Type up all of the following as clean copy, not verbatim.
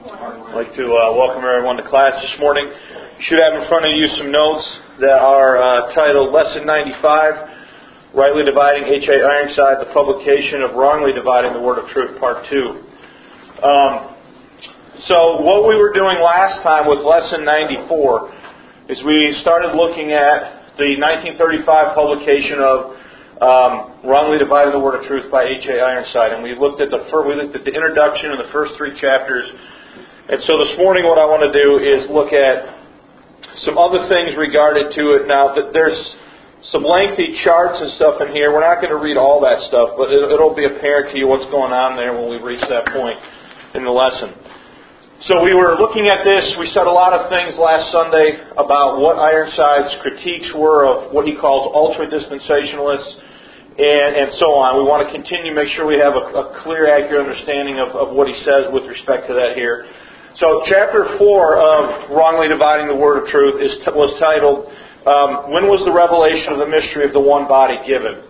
I'd like to welcome everyone to class this morning. You should have in front of you some notes that are titled Lesson 95, Rightly Dividing H.A. Ironside, the publication of Wrongly Dividing the Word of Truth, Part 2. So what we were doing last time with Lesson 94 is we started looking at the 1935 publication of Wrongly Dividing the Word of Truth by H.A. Ironside, and we looked at the introduction and the first three chapters. And so this morning what I want to do is look at some other things regarding to it. Now, there's some lengthy charts and stuff in here. We're not going to read all that stuff, but it'll be apparent to you what's going on there when we reach that point in the lesson. So we were looking at this. We said a lot of things last Sunday about what Ironside's critiques were of what he calls ultra-dispensationalists and so on. We want to continue to make sure we have a clear, accurate understanding of what he says with respect to that here. So chapter 4 of Wrongly Dividing the Word of Truth was titled, When Was the Revelation of the Mystery of the One Body Given?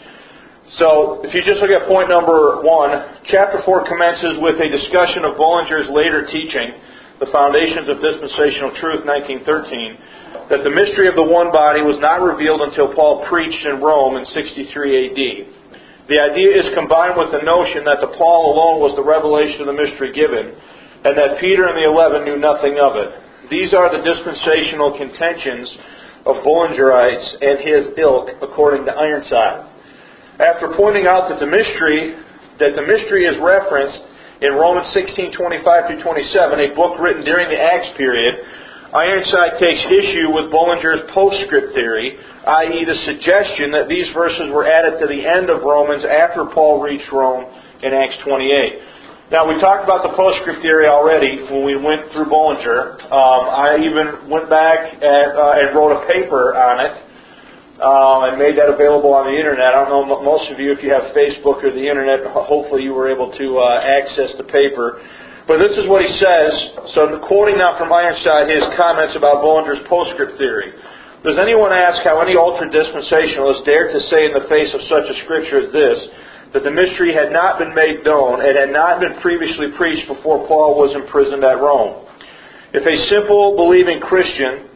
So if you just look at point number 1, chapter 4 commences with a discussion of Bullinger's later teaching, The Foundations of Dispensational Truth, 1913, that the mystery of the one body was not revealed until Paul preached in Rome in 63 AD. The idea is combined with the notion that the Paul alone was the revelation of the mystery given, and that Peter and the 11 knew nothing of it. These are the dispensational contentions of Bullingerites and his ilk, according to Ironside. After pointing out that the mystery is referenced in Romans 16:25-27, a book written during the Acts period, Ironside takes issue with Bullinger's postscript theory, i.e. the suggestion that these verses were added to the end of Romans after Paul reached Rome in Acts 28. Now, we talked about the postscript theory already when we went through Bullinger. I even went back and wrote a paper on it and made that available on the Internet. I don't know, most of you, if you have Facebook or the Internet, hopefully you were able to access the paper. But this is what he says. So, quoting now from Ironside, his comments about Bullinger's postscript theory. Does anyone ask how any ultra-dispensationalist dared to say in the face of such a scripture as this, that the mystery had not been made known and had not been previously preached before Paul was imprisoned at Rome? If a simple believing Christian,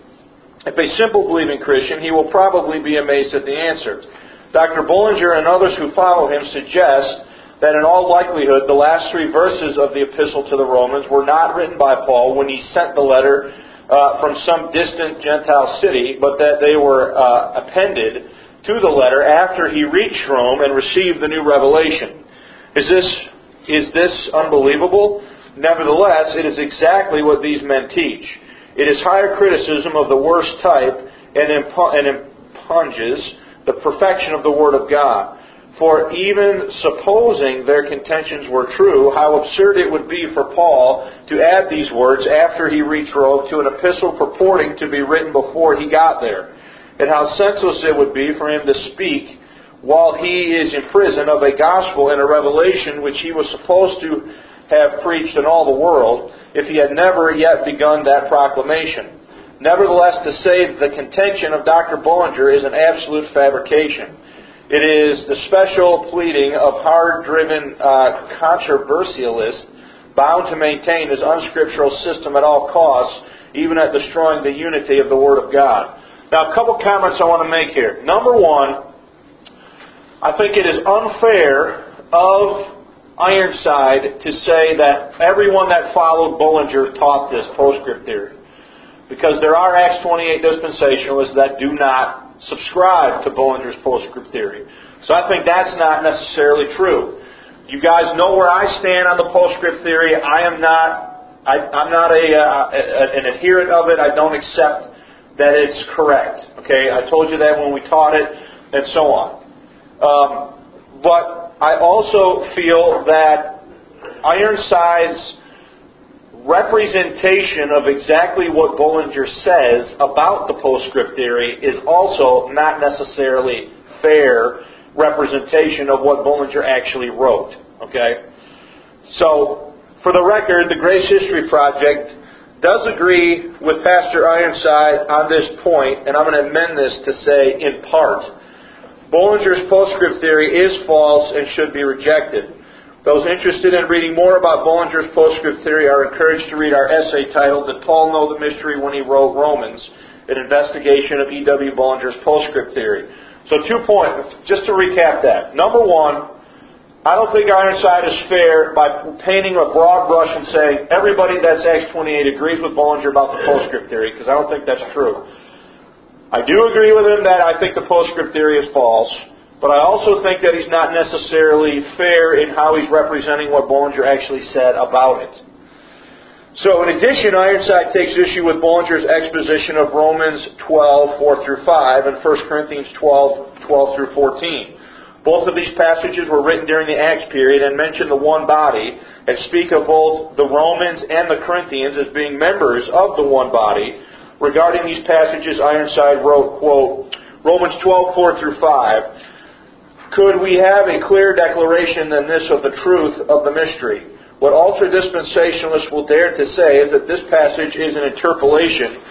he will probably be amazed at the answer. Dr. Bullinger and others who follow him suggest that in all likelihood the last three verses of the epistle to the Romans were not written by Paul when he sent the letter from some distant Gentile city, but that they were appended to the letter after he reached Rome and received the new revelation. Is this unbelievable? Nevertheless, it is exactly what these men teach. It is higher criticism of the worst type and impugns the perfection of the Word of God. For even supposing their contentions were true, how absurd it would be for Paul to add these words after he reached Rome to an epistle purporting to be written before he got there. And how senseless it would be for him to speak while he is in prison of a gospel and a revelation which he was supposed to have preached in all the world if he had never yet begun that proclamation. Nevertheless, to say the contention of Dr. Bullinger is an absolute fabrication. It is the special pleading of hard-driven controversialists bound to maintain his unscriptural system at all costs, even at destroying the unity of the Word of God. Now, a couple comments I want to make here. Number one, I think it is unfair of Ironside to say that everyone that followed Bullinger taught this postscript theory. Because there are Acts 28 dispensationalists that do not subscribe to Bullinger's postscript theory. So I think that's not necessarily true. You guys know where I stand on the postscript theory. I'm not an adherent of it. I don't accept that it's correct. Okay, I told you that when we taught it, and so on. But I also feel that Ironside's representation of exactly what Bullinger says about the postscript theory is also not necessarily fair representation of what Bullinger actually wrote. Okay? So, for the record, the Grace History Project does agree with Pastor Ironside on this point, and I'm going to amend this to say, in part, Bullinger's postscript theory is false and should be rejected. Those interested in reading more about Bullinger's postscript theory are encouraged to read our essay titled Did Paul Know the Mystery When He Wrote Romans? An investigation of E.W. Bullinger's postscript theory. So 2 points, just to recap that. Number one, I don't think Ironside is fair by painting a broad brush and saying everybody that's Acts 28 agrees with Bullinger about the postscript theory, because I don't think that's true. I do agree with him that I think the postscript theory is false, but I also think that he's not necessarily fair in how he's representing what Bullinger actually said about it. So in addition, Ironside takes issue with Bullinger's exposition of Romans 12, 4 through 5, and 1 Corinthians 12, 12 through 14. Both of these passages were written during the Acts period and mention the one body and speak of both the Romans and the Corinthians as being members of the one body. Regarding these passages, Ironside wrote, quote, Romans 12, 4 through 5, could we have a clearer declaration than this of the truth of the mystery? What ultra-dispensationalists will dare to say is that this passage is an interpolation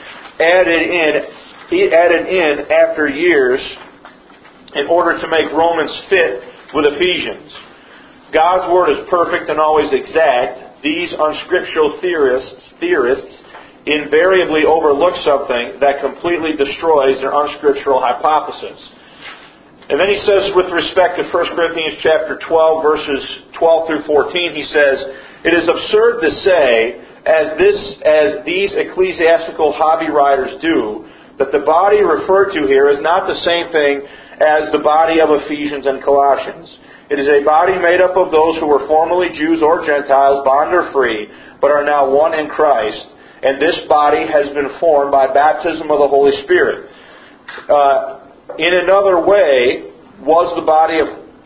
added in after years in order to make Romans fit with Ephesians. God's Word is perfect and always exact. These unscriptural theorists invariably overlook something that completely destroys their unscriptural hypothesis. And then he says, with respect to 1 Corinthians chapter 12, verses 12 through 14, he says, it is absurd to say, as these ecclesiastical hobby writers do, that the body referred to here is not the same thing as the body of Ephesians and Colossians. It is a body made up of those who were formerly Jews or Gentiles, bond or free, but are now one in Christ. And this body has been formed by baptism of the Holy Spirit. In no other way was the body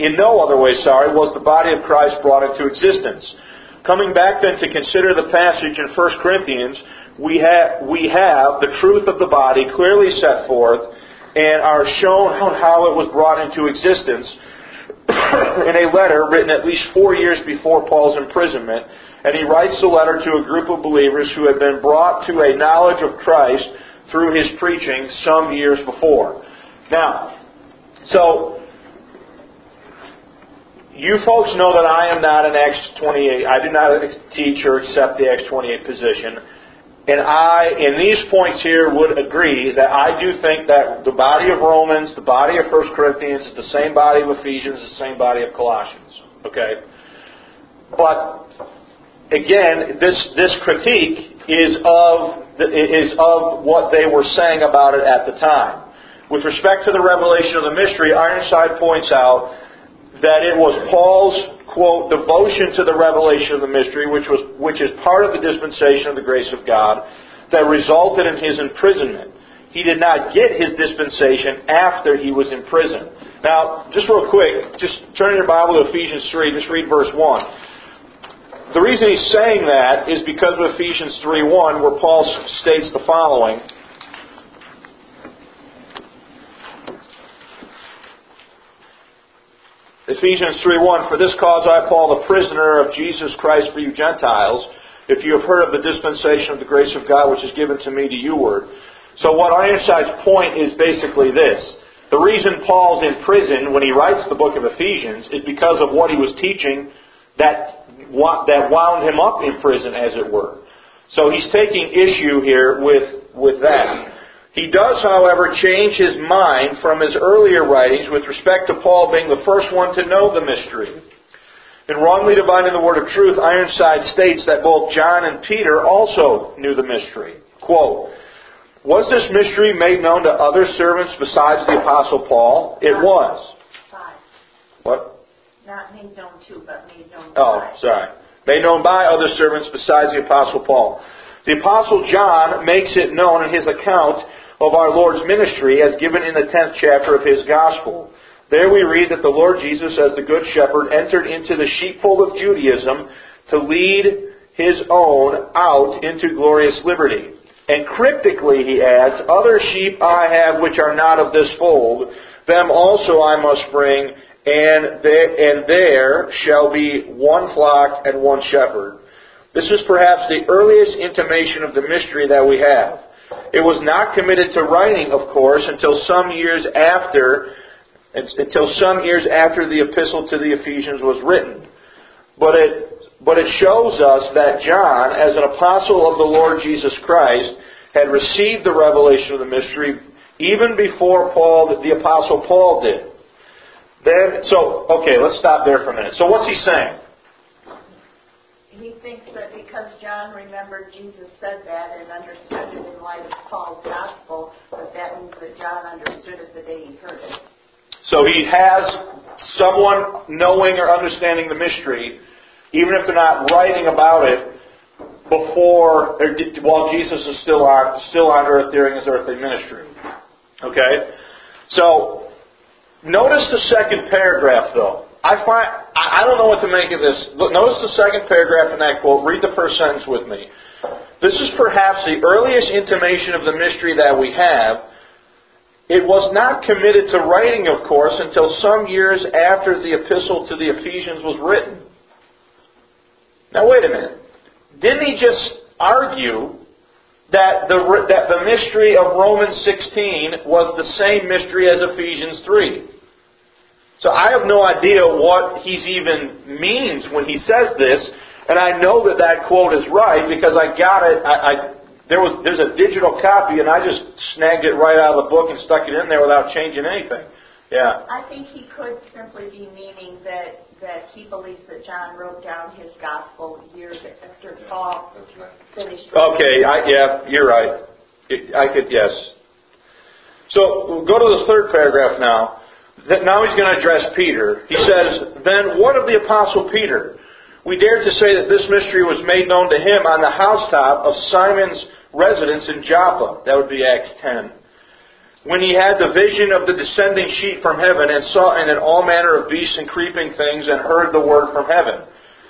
of Christ brought into existence. Coming back then to consider the passage in 1 Corinthians, we have the truth of the body clearly set forth and are shown how it was brought into existence in a letter written at least 4 years before Paul's imprisonment. And he writes the letter to a group of believers who had been brought to a knowledge of Christ through his preaching some years before. Now, so you folks know that I am not an Acts 28. I do not teach or accept the Acts 28 position. And I, in these points here, would agree that I do think that the body of Romans, the body of 1 Corinthians, is the same body of Ephesians, the same body of Colossians. Okay? But, again, this critique is of what they were saying about it at the time. With respect to the revelation of the mystery, Ironside points out that it was Paul's, quote, devotion to the revelation of the mystery, which is part of the dispensation of the grace of God, that resulted in his imprisonment. He did not get his dispensation after he was in prison. Now, just real quick, just turn your Bible to Ephesians 3, just read verse 1. The reason he's saying that is because of Ephesians 3:1, where Paul states the following. Ephesians 3:1, for this cause I, Paul, the prisoner of Jesus Christ for you Gentiles, if you have heard of the dispensation of the grace of God which is given to me to youward. So what Ironside's point is basically this. The reason Paul's in prison when he writes the book of Ephesians is because of what he was teaching that wound him up in prison, as it were. So he's taking issue here with that. He does, however, change his mind from his earlier writings with respect to Paul being the first one to know the mystery. In Wrongly Dividing the Word of Truth, Ironside states that both John and Peter also knew the mystery. Quote, was this mystery made known to other servants besides the Apostle Paul? It was. 5. What? Not made known to, but made known by. Oh, sorry. Made known by other servants besides the Apostle Paul. The Apostle John makes it known in his account of our Lord's ministry as given in the 10th chapter of his Gospel. There we read that the Lord Jesus, as the Good Shepherd, entered into the sheepfold of Judaism to lead his own out into glorious liberty. And cryptically he adds, other sheep I have which are not of this fold, them also I must bring, and there shall be one flock and one shepherd. This is perhaps the earliest intimation of the mystery that we have. It was not committed to writing, of course, until some years after the epistle to the Ephesians was written. but it shows us that John, as an apostle of the Lord Jesus Christ, had received the revelation of the mystery even before the apostle Paul did. Let's stop there for a minute. So what's he saying? He thinks that because John remembered Jesus said that and understood it in light of Paul's gospel, that means that John understood it the day he heard it. So he has someone knowing or understanding the mystery, even if they're not writing about it while Jesus is still on earth during his earthly ministry. Okay? So, notice the second paragraph, though. I don't know what to make of this. Notice the second paragraph in that quote. Read the first sentence with me. This is perhaps the earliest intimation of the mystery that we have. It was not committed to writing, of course, until some years after the epistle to the Ephesians was written. Now, wait a minute. Didn't he just argue that the mystery of Romans 16 was the same mystery as Ephesians 3? So I have no idea what he even means when he says this, and I know that quote is right because I got it. There's a digital copy, and I just snagged it right out of the book and stuck it in there without changing anything. Yeah. I think he could simply be meaning that he believes that John wrote down his gospel years after Paul finished. Okay, you're right. Yes. So we'll go to the third paragraph now. Now he's going to address Peter. He says, "Then what of the Apostle Peter? We dare to say that this mystery was made known to him on the housetop of Simon's residence in Joppa." That would be Acts 10. "When he had the vision of the descending sheet from heaven and saw in it all manner of beasts and creeping things and heard the word from heaven.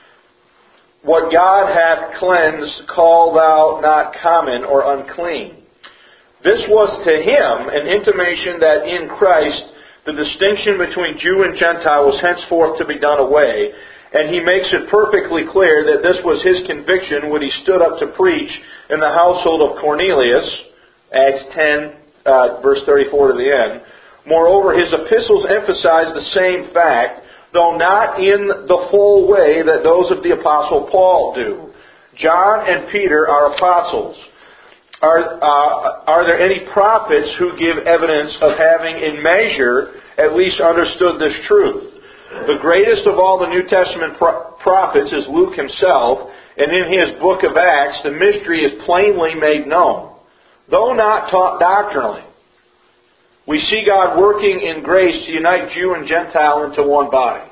What God hath cleansed, call thou not common or unclean. This was to him an intimation that in Christ the distinction between Jew and Gentile was henceforth to be done away. And he makes it perfectly clear that this was his conviction when he stood up to preach in the household of Cornelius," Acts 10, verse 34 to the end. "Moreover, his epistles emphasize the same fact, though not in the full way that those of the Apostle Paul do. John and Peter are apostles. Are there any prophets who give evidence of having in measure at least understood this truth? The greatest of all the New Testament prophets is Luke himself, and in his book of Acts the mystery is plainly made known, though not taught doctrinally. We see God working in grace to unite Jew and Gentile into one body."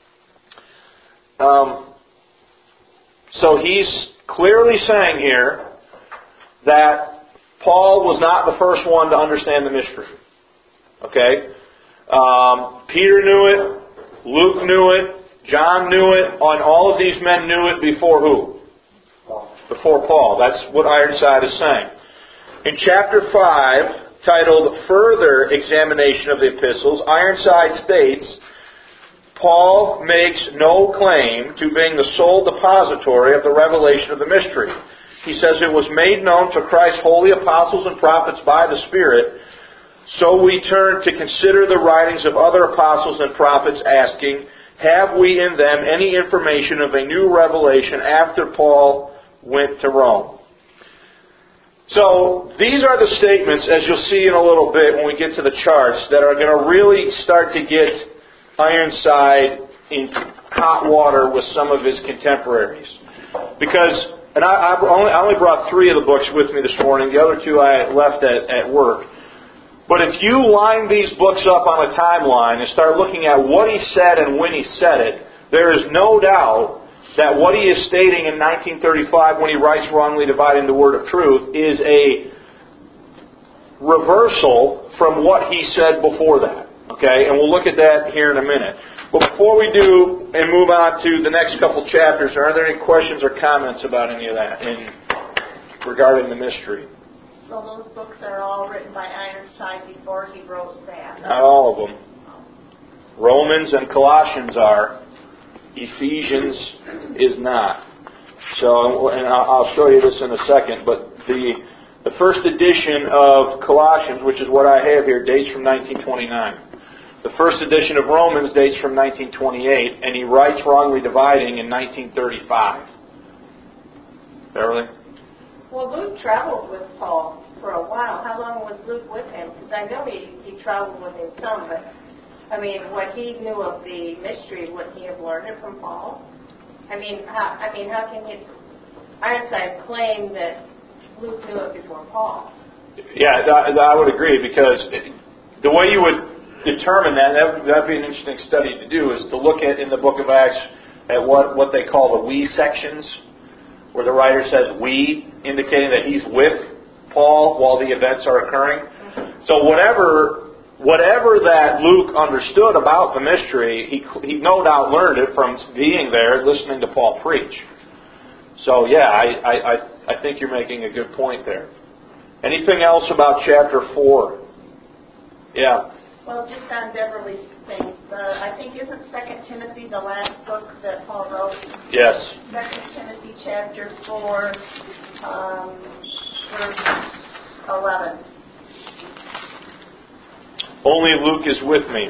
So he's clearly saying here that Paul was not the first one to understand the mystery. Okay? Peter knew it, Luke knew it, John knew it, and all of these men knew it before who? Before Paul. That's what Ironside is saying. In chapter 5, titled "Further Examination of the Epistles," Ironside states, "Paul makes no claim to being the sole depository of the revelation of the mystery. He says it was made known to Christ's holy apostles and prophets by the Spirit. So we turn to consider the writings of other apostles and prophets, asking, have we in them any information of a new revelation after Paul went to Rome?" So these are the statements, as you'll see in a little bit when we get to the charts, that are going to really start to get Ironside in hot water with some of his contemporaries. Because, and I only brought 3 of the books with me this morning. The other 2 I left at work. But if you line these books up on a timeline and start looking at what he said and when he said it, there is no doubt that what he is stating in 1935 when he writes Wrongly Dividing the Word of Truth is a reversal from what he said before that. Okay? And we'll look at that here in a minute. But before we do and move on to the next couple chapters, are there any questions or comments about any of that regarding the mystery? So those books are all written by Ironside before he wrote that? Not all of them. Romans and Colossians are. Ephesians is not. So, and I'll show you this in a second, but the first edition of Colossians, which is what I have here, dates from 1929. The first edition of Romans dates from 1928, and he writes Wrongly Dividing in 1935. Beverly? Well, Luke traveled with Paul for a while. How long was Luke with him? Because I know he traveled with him some, but I mean, what he knew of the mystery, wouldn't he have learned it from Paul? How can Ironside claim that Luke knew it before Paul? Yeah, I would agree, because the way you would determine that'd be an interesting study to do, is to look at, in the book of Acts, at what they call the we sections, where the writer says we, indicating that he's with Paul while the events are occurring. So whatever that Luke understood about the mystery, he no doubt learned it from being there, listening to Paul preach. So yeah, I think you're making a good point there. Anything else about chapter 4? Yeah. Well, just on Beverly's thing, I think isn't 2 Timothy the last book that Paul wrote? Yes. 2 Timothy chapter 4, verse 11. Only Luke is with me.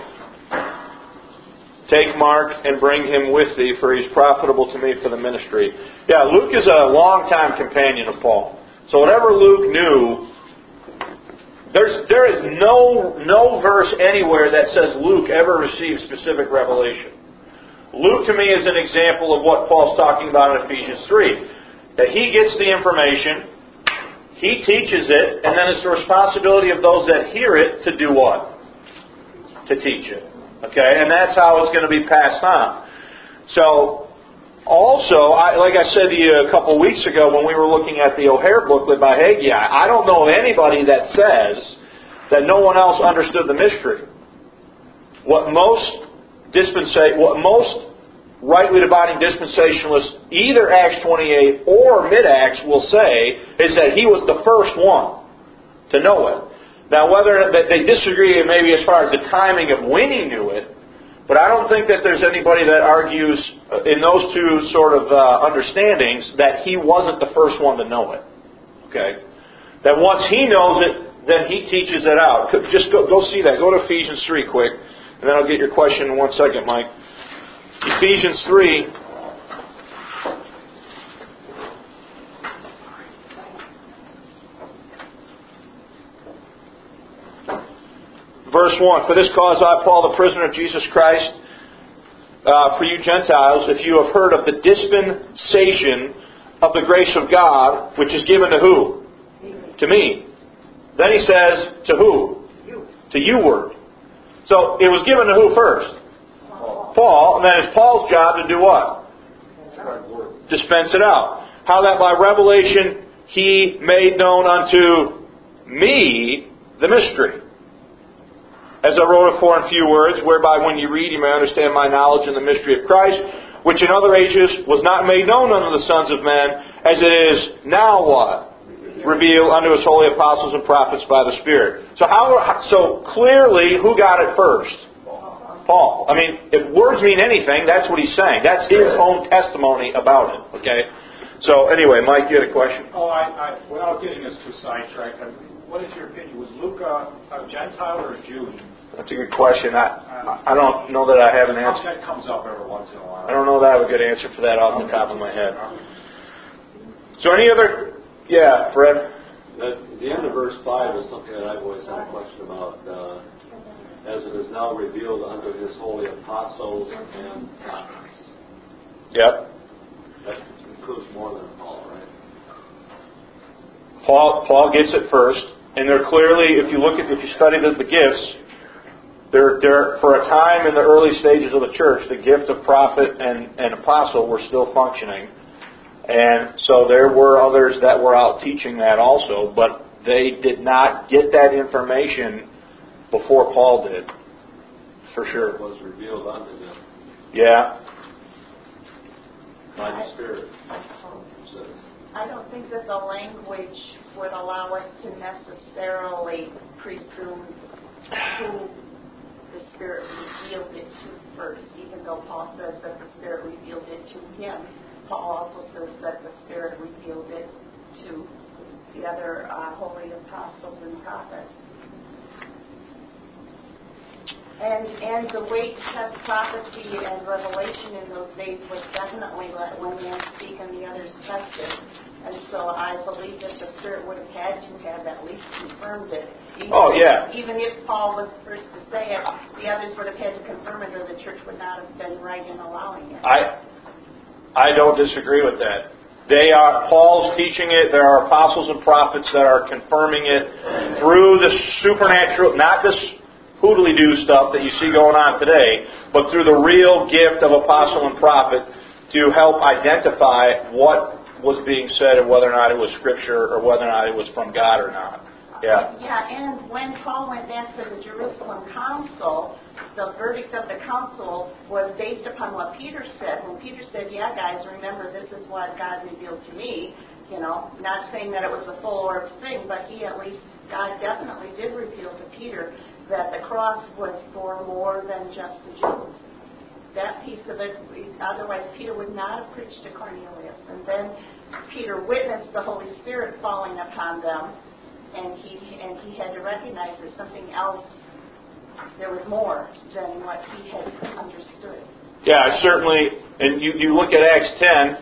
Take Mark and bring him with thee, for he is profitable to me for the ministry. Yeah, Luke is a long-time companion of Paul. So whatever Luke knew, there is no verse anywhere that says Luke ever received specific revelation. Luke, to me, is an example of what Paul's talking about in Ephesians 3. That he gets the information, he teaches it, and then it's the responsibility of those that hear it to do what? To teach it. Okay? And that's how it's going to be passed on. So, also, like I said to you a couple of weeks ago when we were looking at the O'Hare booklet by Haggai, I don't know of anybody that says that no one else understood the mystery. What most rightly dividing dispensationalists, either Acts 28 or mid-Acts, will say is that he was the first one to know it. Now, whether they disagree maybe as far as the timing of when he knew it, but I don't think that there's anybody that argues in those two sort of understandings that he wasn't the first one to know it. Okay? That once he knows it, then he teaches it out. Just go see that. Go to Ephesians 3 quick, and then I'll get your question in 1 second, Mike. Ephesians 3. Verse 1, for this cause I, Paul, the prisoner of Jesus Christ, for you Gentiles, if you have heard of the dispensation of the grace of God, which is given to who? To me. Then he says, to who? To you-ward. So, it was given to who first? Paul. And then it's Paul's job to do what? Dispense it out. How that by revelation he made known unto me the mystery. As I wrote it for in few words, whereby when you read you may understand my knowledge in the mystery of Christ, which in other ages was not made known unto the sons of men, as it is now what? Revealed unto his holy apostles and prophets by the Spirit. So clearly, who got it first? Paul. I mean, if words mean anything, that's what he's saying. That's his own testimony about it. Okay? So anyway, Mike, you had a question? Without getting us too sidetracked, what is your opinion? Was Luke a Gentile or a Jew? That's a good question. I don't know that I have an answer. That comes up every once in a while. I don't know that I have a good answer for that off the top of my head. So any other... Yeah, Fred? At the end of verse 5 is something that I've always had a question about. As it is now revealed unto his holy apostles and prophets. Yep. That includes more than Paul, right? Paul gets it first, and they're clearly, if you study the gifts, they're for a time in the early stages of the church, the gift of prophet and apostle were still functioning, and so there were others that were out teaching that also, but they did not get that information before Paul did, for sure. It was revealed unto them. Yeah. By the Spirit. I don't think that the language would allow us to necessarily presume who the Spirit revealed it to first, even though Paul says that the Spirit revealed it to him. Paul also says that the Spirit revealed it to the other holy apostles and prophets. And the way to test prophecy and revelation in those days was definitely let one man speak and the others tested. And so I believe that the Spirit would have had to have at least confirmed it. Even if Paul was the first to say it, the others would have had to confirm it, or the church would not have been right in allowing it. I don't disagree with that. Paul's teaching it. There are apostles and prophets that are confirming it through the supernatural, not this hoodly-doo stuff that you see going on today, but through the real gift of apostle and prophet to help identify what was being said and whether or not it was Scripture or whether or not it was from God or not. Yeah, and when Paul went back to the Jerusalem council, the verdict of the council was based upon what Peter said. When Peter said, yeah, guys, remember, this is what God revealed to me, not saying that it was a full-orbed thing, but God definitely did reveal to Peter that the cross was for more than just the Jews. That piece of it, otherwise Peter would not have preached to Cornelius. And then Peter witnessed the Holy Spirit falling upon them, and he had to recognize that something else, there was more than what he had understood. Yeah, certainly. And you look at Acts 10,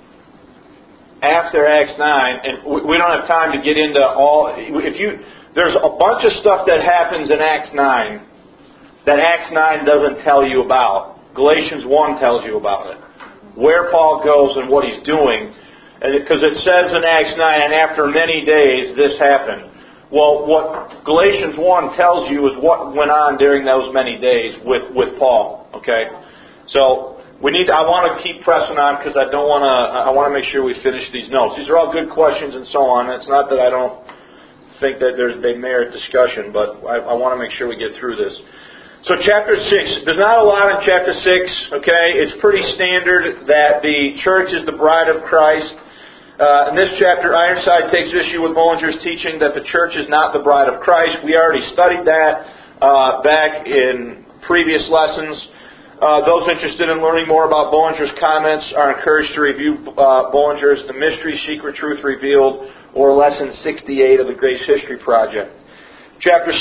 after Acts 9, and we don't have time to get into all. There's a bunch of stuff that happens in Acts 9 that Acts 9 doesn't tell you about. Galatians 1 tells you about it. Where Paul goes and what he's doing. Because it says in Acts 9, and after many days this happened. Well, what Galatians 1 tells you is what went on during those many days with Paul. Okay? So I want to keep pressing on because I want to make sure we finish these notes. These are all good questions and so on. It's not that I don't think that they merit discussion, but I want to make sure we get through this. So chapter 6, there's not a lot in chapter 6, okay? It's pretty standard that the church is the bride of Christ. In this chapter, Ironside takes issue with Bullinger's teaching that the church is not the bride of Christ. We already studied that back in previous lessons. Those interested in learning more about Bullinger's comments are encouraged to review Bullinger's The Mystery, Secret Truth Revealed, or Lesson 68 of the Grace History Project. Chapter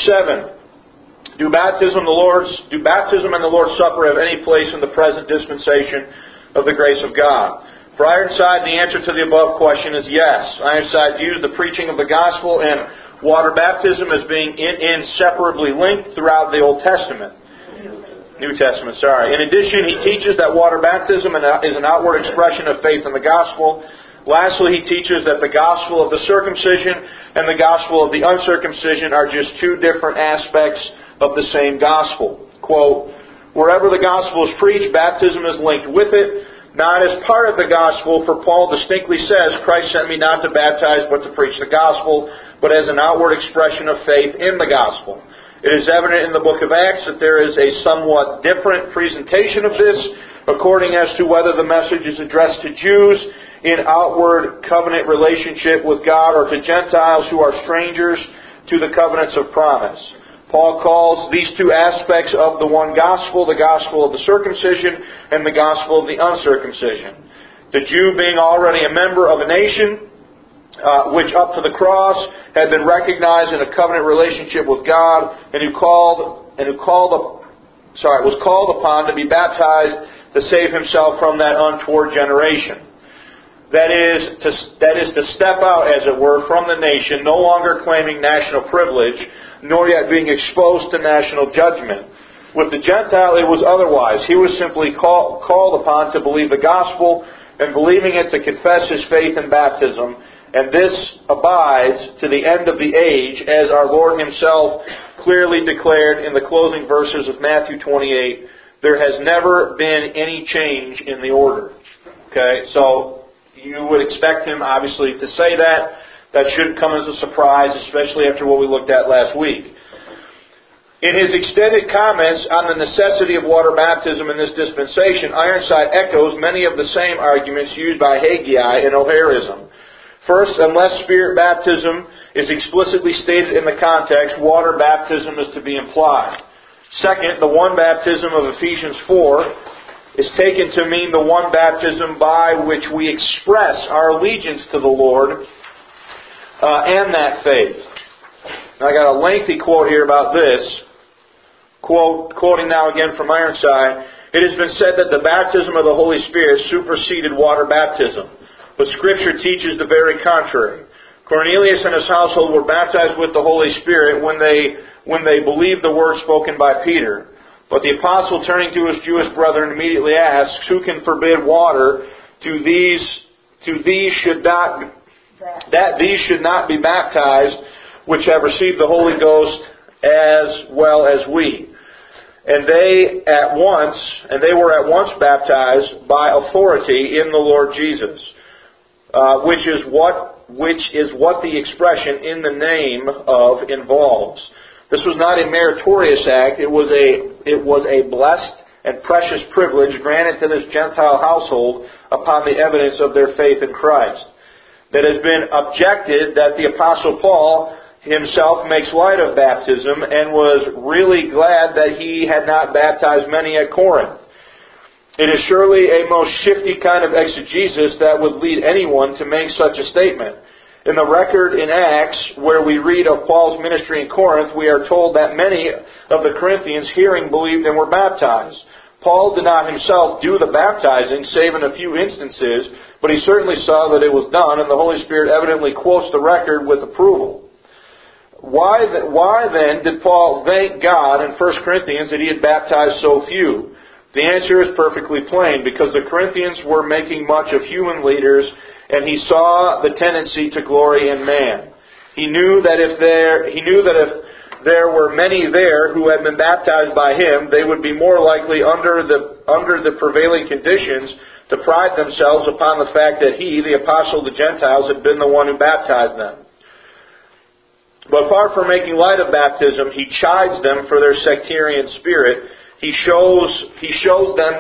7. Do baptism and the Lord's Supper have any place in the present dispensation of the grace of God? For Ironside, the answer to the above question is yes. Ironside views the preaching of the gospel and water baptism as being inseparably linked throughout the Old Testament. New Testament, sorry. In addition, he teaches that water baptism is an outward expression of faith in the gospel. Lastly, he teaches that the gospel of the circumcision and the gospel of the uncircumcision are just two different aspects of the same gospel. Quote, wherever the gospel is preached, baptism is linked with it, not as part of the gospel, for Paul distinctly says, Christ sent me not to baptize but to preach the gospel, but as an outward expression of faith in the gospel. It is evident in the book of Acts that there is a somewhat different presentation of this, according as to whether the message is addressed to Jews in outward covenant relationship with God or to Gentiles who are strangers to the covenants of promise. Paul calls these two aspects of the one gospel, the gospel of the circumcision and the gospel of the uncircumcision. The Jew being already a member of a nation, which up to the cross had been recognized in a covenant relationship with God, and was called upon to be baptized to save himself from that untoward generation. That is to step out, as it were, from the nation, no longer claiming national privilege, nor yet being exposed to national judgment. With the Gentile, it was otherwise. He was simply called upon to believe the gospel, and believing it to confess his faith in baptism. And this abides to the end of the age, as our Lord Himself clearly declared in the closing verses of Matthew 28. There has never been any change in the order. Okay, so you would expect Him, obviously, to say that. That shouldn't come as a surprise, especially after what we looked at last week. In his extended comments on the necessity of water baptism in this dispensation, Ironside echoes many of the same arguments used by Haggai and O'Harism. First, unless Spirit baptism is explicitly stated in the context, water baptism is to be implied. Second, the one baptism of Ephesians 4 is taken to mean the one baptism by which we express our allegiance to the Lord and that faith. Now, I got a lengthy quote here about this, quoting now again from Ironside, "It has been said that the baptism of the Holy Spirit superseded water baptism. But Scripture teaches the very contrary. Cornelius and his household were baptized with the Holy Spirit when they believed the word spoken by Peter. But the apostle, turning to his Jewish brethren, immediately asks, 'Who can forbid water to these should not be baptized, which have received the Holy Ghost as well as we?' And they were at once baptized by authority in the Lord Jesus, which is what the expression 'in the name of' involves. This was not a meritorious act. It was a blessed and precious privilege granted to this Gentile household upon the evidence of their faith in Christ. It has been objected that the Apostle Paul himself makes light of baptism and was really glad that he had not baptized many at Corinth. It is surely a most shifty kind of exegesis that would lead anyone to make such a statement. In the record in Acts, where we read of Paul's ministry in Corinth, we are told that many of the Corinthians hearing believed and were baptized. Paul did not himself do the baptizing, save in a few instances, but he certainly saw that it was done, and the Holy Spirit evidently quotes the record with approval. Why then did Paul thank God in 1 Corinthians that he had baptized so few? The answer is perfectly plain, because the Corinthians were making much of human leaders, and he saw the tendency to glory in man. He knew that if there were many there who had been baptized by him, they would be more likely under the prevailing conditions to pride themselves upon the fact that he, the apostle of the Gentiles, had been the one who baptized them. But apart from making light of baptism, he chides them for their sectarian spirit. He shows them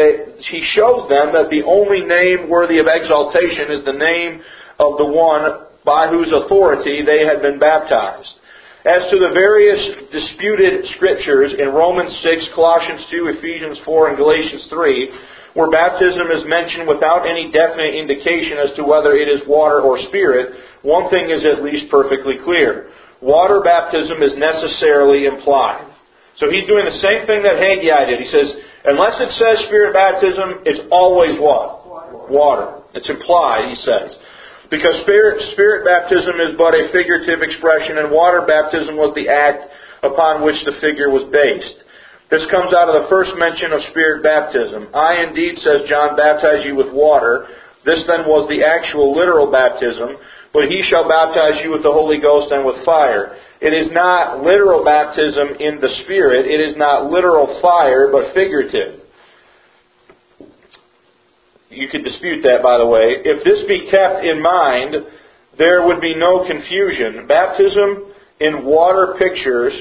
that the only name worthy of exaltation is the name of the one by whose authority they had been baptized. As to the various disputed scriptures in Romans 6, Colossians 2, Ephesians 4, and Galatians 3, where baptism is mentioned without any definite indication as to whether it is water or spirit, one thing is at least perfectly clear. Water baptism is necessarily implied. So he's doing the same thing that Haggai did. He says, unless it says spirit baptism, it's always what? Water. It's implied, he says. Because spirit baptism is but a figurative expression, and water baptism was the act upon which the figure was based. This comes out of the first mention of spirit baptism. I indeed, says John, baptize you with water. This then was the actual literal baptism. But he shall baptize you with the Holy Ghost and with fire. It is not literal baptism in the Spirit. It is not literal fire, but figurative. You could dispute that, by the way. If this be kept in mind, there would be no confusion. Baptism in water pictures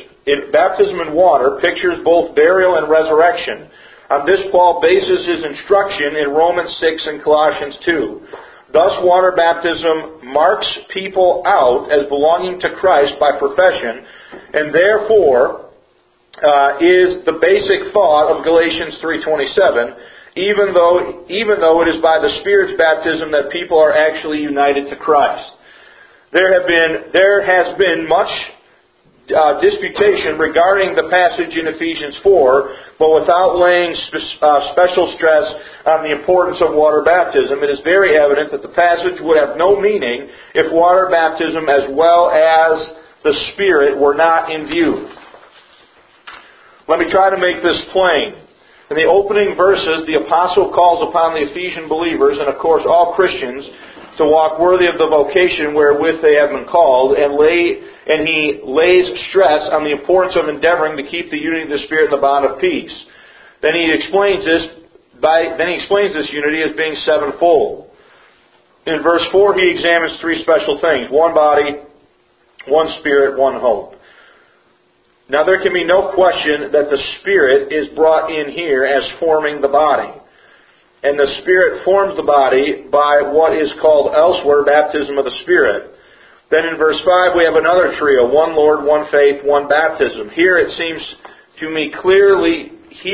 both burial and resurrection. On this, Paul bases his instruction in Romans 6 and Colossians 2. Thus, water baptism marks people out as belonging to Christ by profession, and therefore is the basic thought of Galatians 3:27. Even though it is by the Spirit's baptism that people are actually united to Christ. There has been much disputation regarding the passage in Ephesians 4, but without laying special stress on the importance of water baptism, it is very evident that the passage would have no meaning if water baptism as well as the Spirit were not in view. Let me try to make this plain. In the opening verses, the Apostle calls upon the Ephesian believers, and of course all Christians, to walk worthy of the vocation wherewith they have been called, and he lays stress on the importance of endeavoring to keep the unity of the Spirit in the bond of peace. Then he explains this unity as being sevenfold. In verse 4, he examines three special things: one body, one Spirit, one hope. Now there can be no question that the Spirit is brought in here as forming the body. And the Spirit forms the body by what is called elsewhere baptism of the Spirit. Then in verse 5 we have another trio: one Lord, one faith, one baptism. Here it seems to me clearly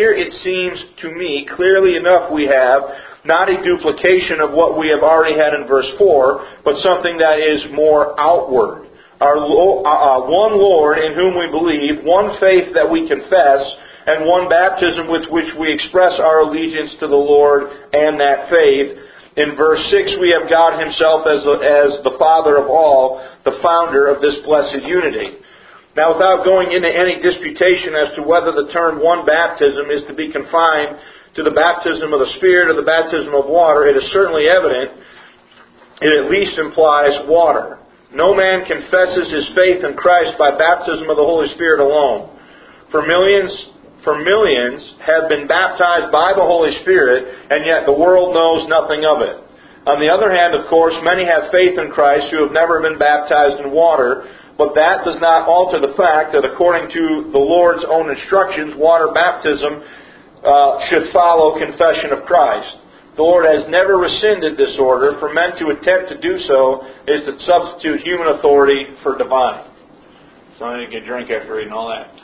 enough we have not a duplication of what we have already had in verse 4, but something that is more outward. one Lord in whom we believe, one faith that we confess, and one baptism with which we express our allegiance to the Lord and that faith. In verse 6, we have God Himself as the Father of all, the founder of this blessed unity. Now, without going into any disputation as to whether the term one baptism is to be confined to the baptism of the Spirit or the baptism of water, it is certainly evident it at least implies water. No man confesses his faith in Christ by baptism of the Holy Spirit alone. For millions have been baptized by the Holy Spirit, and yet the world knows nothing of it. On the other hand, of course, many have faith in Christ who have never been baptized in water, but that does not alter the fact that according to the Lord's own instructions, water baptism should follow confession of Christ. The Lord has never rescinded this order. For men to attempt to do so is to substitute human authority for divine. So I need to get a drink after reading all that.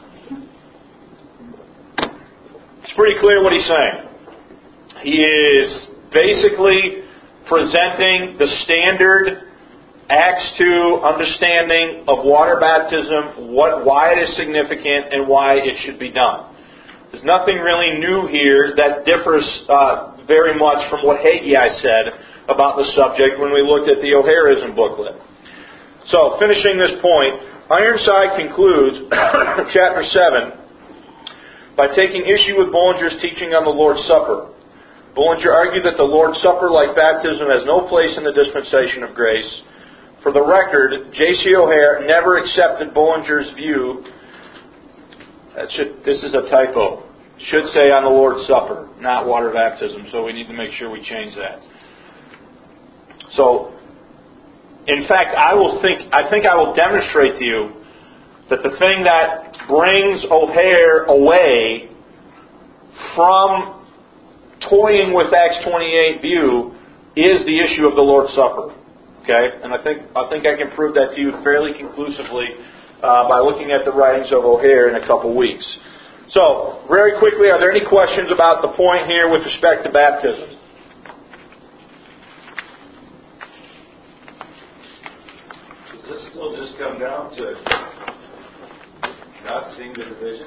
It's pretty clear what he's saying. He is basically presenting the standard Acts 2 understanding of water baptism, why it is significant, and why it should be done. There's nothing really new here that differs very much from what Haggai said about the subject when we looked at the O'Harism booklet. So, finishing this point, Ironside concludes chapter 7 by taking issue with Bullinger's teaching on the Lord's Supper. Bullinger argued that the Lord's Supper, like baptism, has no place in the dispensation of grace. For the record, J.C. O'Hare never accepted Bullinger's view. This is a typo. Should say on the Lord's Supper, not water baptism. So we need to make sure we change that. So, in fact, I think I will demonstrate to you that the thing that brings O'Hare away from toying with Acts 28 view is the issue of the Lord's Supper. Okay, and I think I can prove that to you fairly conclusively by looking at the writings of O'Hare in a couple weeks. So, very quickly, are there any questions about the point here with respect to baptism? Does this still just come down to not seeing the division?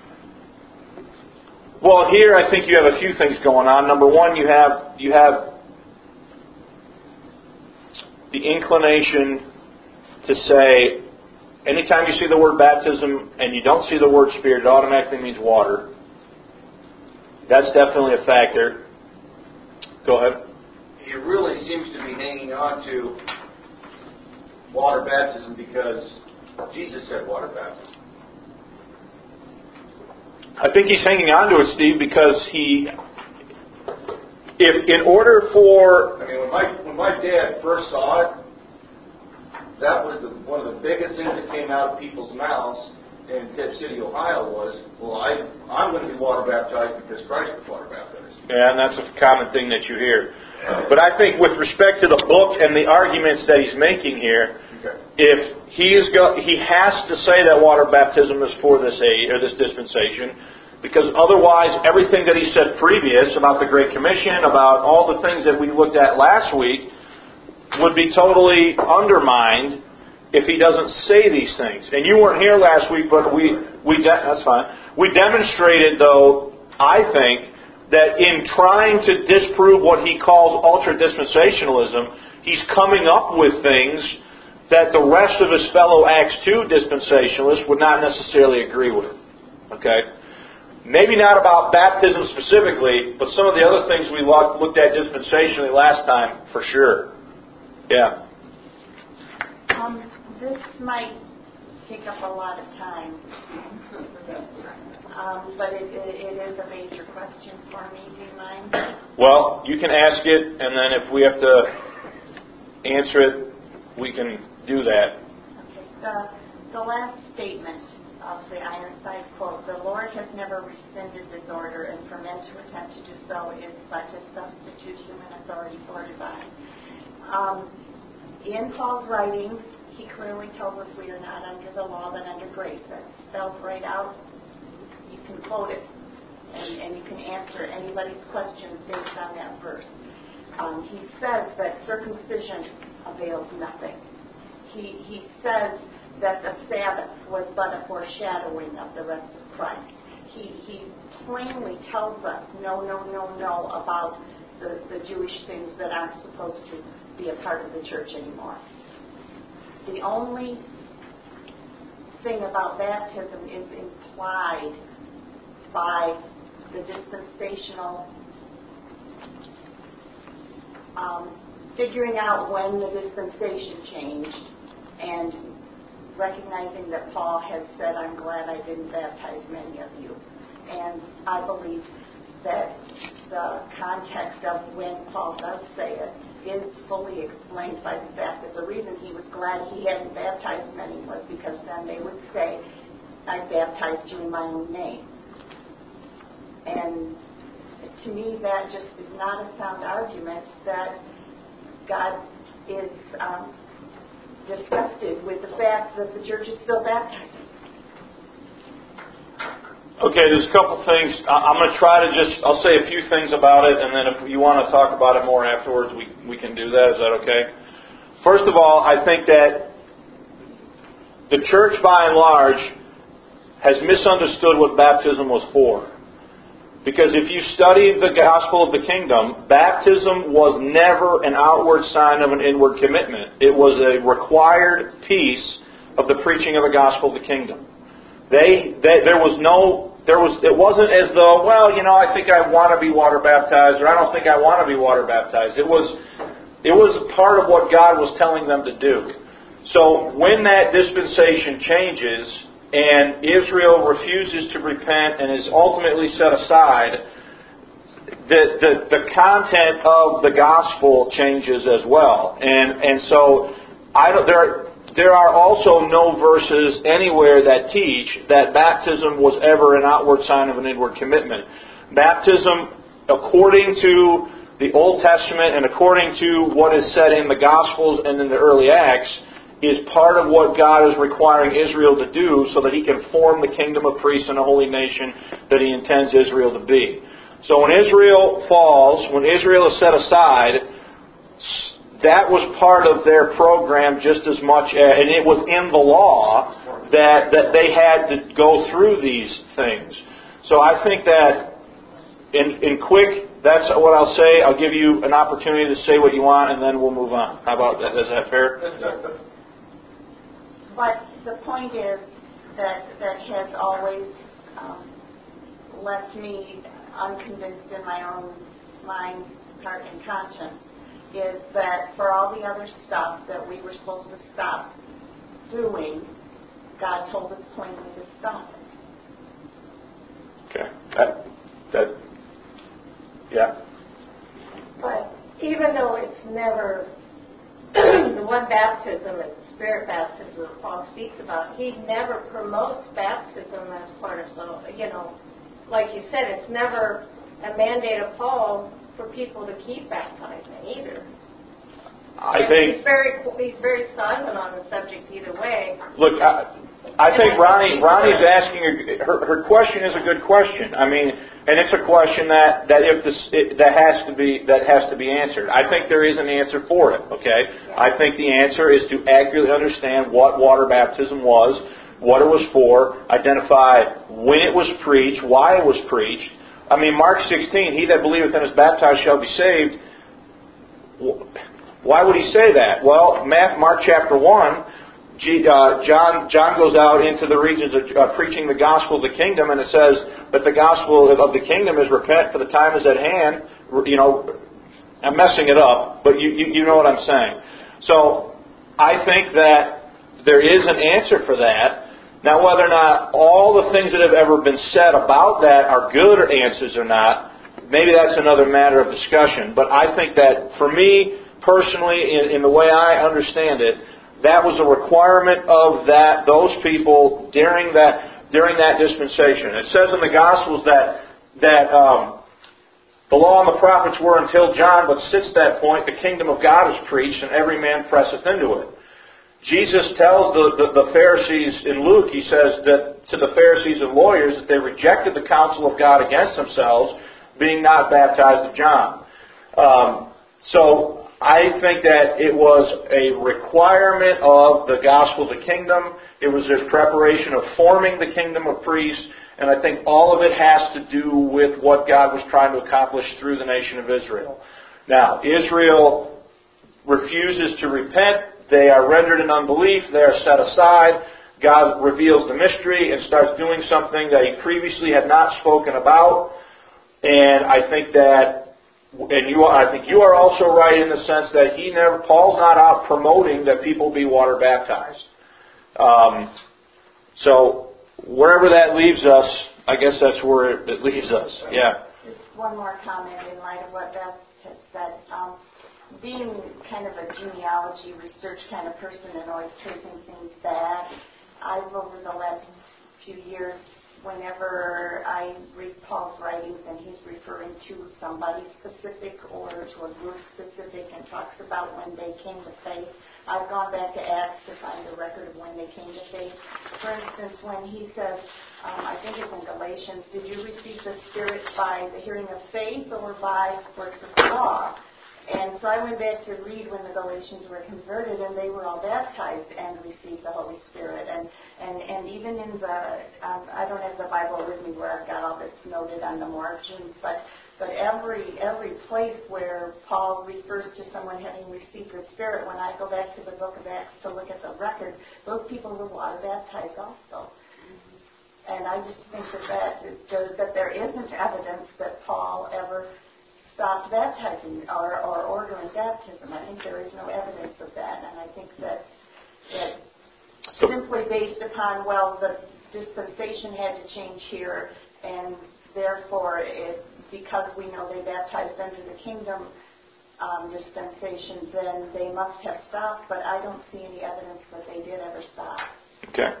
Well, here I think you have a few things going on. Number one, you have the inclination to say, anytime you see the word baptism and you don't see the word Spirit, it automatically means water. That's definitely a factor. Go ahead. He really seems to be hanging on to water baptism because Jesus said water baptism. I think he's hanging on to it, Steve, because if in order for... I mean, when my dad first saw it, that was one of the biggest things that came out of people's mouths in Tipp City, Ohio was, well, I'm going to be water baptized because Christ was water baptized. Yeah, and that's a common thing that you hear. But I think with respect to the book and the arguments that he's making here, if he has to say that water baptism is for this age or this dispensation, because otherwise everything that he said previous about the Great Commission, about all the things that we looked at last week, would be totally undermined if he doesn't say these things. And you weren't here last week, but that's fine. We demonstrated, though, I think, that in trying to disprove what he calls ultra-dispensationalism, he's coming up with things that the rest of his fellow Acts 2 dispensationalists would not necessarily agree with. Okay? Maybe not about baptism specifically, but some of the other things we looked at dispensationally last time, for sure. Yeah. This might take up a lot of time, but it is a major question for me. Do you mind? Well, you can ask it, and then if we have to answer it, we can do that. Okay. The last statement of the Ironside quote, the Lord has never rescinded this order, and for men to attempt to do so is but to substitute human authority for divine. In Paul's writings, he clearly tells us we are not under the law but under grace. That's spelled right out. You can quote it, and you can answer anybody's questions based on that verse. He says that circumcision avails nothing. He says that the Sabbath was but a foreshadowing of the rest of Christ. He plainly tells us no about the Jewish things that aren't supposed to be a part of the church anymore. The only thing about baptism is implied by the dispensational figuring out when the dispensation changed and recognizing that Paul had said, I'm glad I didn't baptize many of you. And I believe that the context of when Paul does say it is fully explained by the fact that the reason he was glad he hadn't baptized many was because then they would say, I baptized you in my own name. And to me, that just is not a sound argument that God is disgusted with the fact that the church is still baptizing. Okay, there's a couple things. I'm going to try to I'll say a few things about it, and then if you want to talk about it more afterwards, we can do that. Is that okay? First of all, I think that the church, by and large, has misunderstood what baptism was for. Because if you study the gospel of the kingdom, baptism was never an outward sign of an inward commitment. It was a required piece of the preaching of the gospel of the kingdom. It wasn't as though, I think I want to be water baptized, or I don't think I want to be water baptized. It was part of what God was telling them to do. So when that dispensation changes and Israel refuses to repent and is ultimately set aside, the content of the gospel changes as well. And so there are also no verses anywhere that teach that baptism was ever an outward sign of an inward commitment. Baptism, according to the Old Testament and according to what is said in the Gospels and in the early Acts, is part of what God is requiring Israel to do so that He can form the kingdom of priests and a holy nation that He intends Israel to be. So when Israel falls, when Israel is set aside, that was part of their program just as much, and it was in the law that they had to go through these things. So I think that in quick, that's what I'll say. I'll give you an opportunity to say what you want, and then we'll move on. How about that? Is that fair? But the point is that has always left me unconvinced in my own mind, heart, and conscience, is that for all the other stuff that we were supposed to stop doing, God told us plainly to stop it. Okay. Yeah. But even though it's never the one baptism is the Spirit baptism that Paul speaks about, he never promotes baptism as part of, like you said, it's never a mandate of Paul for people to keep baptizing either. He's very silent on the subject either way. Look, I think Ronnie's asking her question is a good question. I mean, and it's a question that has to be answered. I think there is an answer for it. Okay, yeah. I think the answer is to accurately understand what water baptism was, what it was for, identify when it was preached, why it was preached. I mean, Mark 16, he that believeth and is baptized shall be saved. Why would he say that? Well, Mark chapter 1, John goes out into the regions of preaching the gospel of the kingdom, and it says that the gospel of the kingdom is repent, for the time is at hand. I'm messing it up, but you know what I'm saying. So I think that there is an answer for that. Now, whether or not all the things that have ever been said about that are good answers or not, maybe that's another matter of discussion. But I think that for me, personally, in the way I understand it, that was a requirement of those people during that dispensation. It says in the Gospels that the law and the prophets were until John, but since that point the kingdom of God is preached, and every man presseth into it. Jesus tells the Pharisees in Luke, he says that to the Pharisees and lawyers that they rejected the counsel of God against themselves, being not baptized of John. So I think that it was a requirement of the gospel of the kingdom. It was a preparation of forming the kingdom of priests. And I think all of it has to do with what God was trying to accomplish through the nation of Israel. Now, Israel refuses to repent. They are rendered in unbelief. They are set aside. God reveals the mystery and starts doing something that He previously had not spoken about. And I think that, I think you are also right in the sense that Paul's not out promoting that people be water baptized. So wherever that leaves us, I guess that's where it leaves us. Yeah. Just one more comment in light of what Beth has said. Being kind of a genealogy research kind of person and always tracing things back, I've over the last few years, whenever I read Paul's writings and he's referring to somebody specific or to a group specific and talks about when they came to faith, I've gone back to Acts to find the record of when they came to faith. For instance, when he says, I think it's in Galatians, did you receive the Spirit by the hearing of faith or by works of the law? And so I went back to read when the Galatians were converted, and they were all baptized and received the Holy Spirit. And even in I don't have the Bible with me where I've got all this noted on the margins, but every place where Paul refers to someone having received the Spirit, when I go back to the book of Acts to look at the record, those people were water baptized also. And I just think that there isn't evidence that Paul ever stopped baptizing or ordering baptism. I think there is no evidence of that, and I think that simply based upon, the dispensation had to change here, and therefore, because we know they baptized under the kingdom dispensation, then they must have stopped, but I don't see any evidence that they did ever stop. Okay.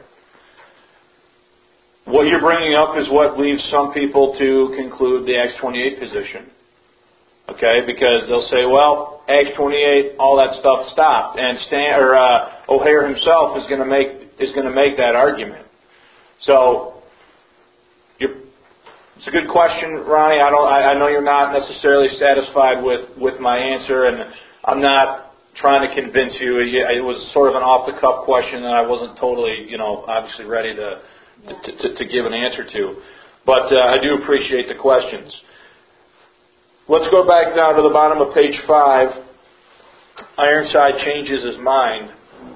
What you're bringing up is what leads some people to conclude the Acts 28 position. Okay, because they'll say, well, Acts 28, all that stuff stopped, and O'Hare himself is going to make that argument. So, it's a good question, Ronnie. I know you're not necessarily satisfied with my answer, and I'm not trying to convince you. It was sort of an off-the-cuff question that I wasn't totally, obviously ready to give an answer to. But I do appreciate the questions. Let's go back now to the bottom of page 5. Ironside changes his mind.